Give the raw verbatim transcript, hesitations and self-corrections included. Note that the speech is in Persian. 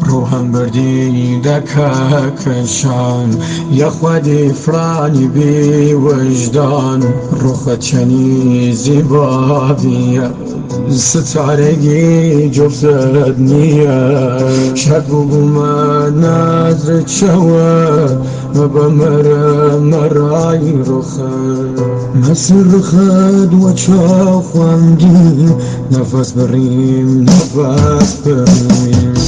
روحم بردی دەکەکەشان یەخوادی فرانی بی وجدان ڕوخە چەنی زیبابیە ستارێکی جۆفزت نییە شەک بووبوومە نازت شەوە مەبە مەرە مەڕای ڕوخت مەسر ڕخت وە چاو خواندی نەفەس بڕیم نەفەس بڕیم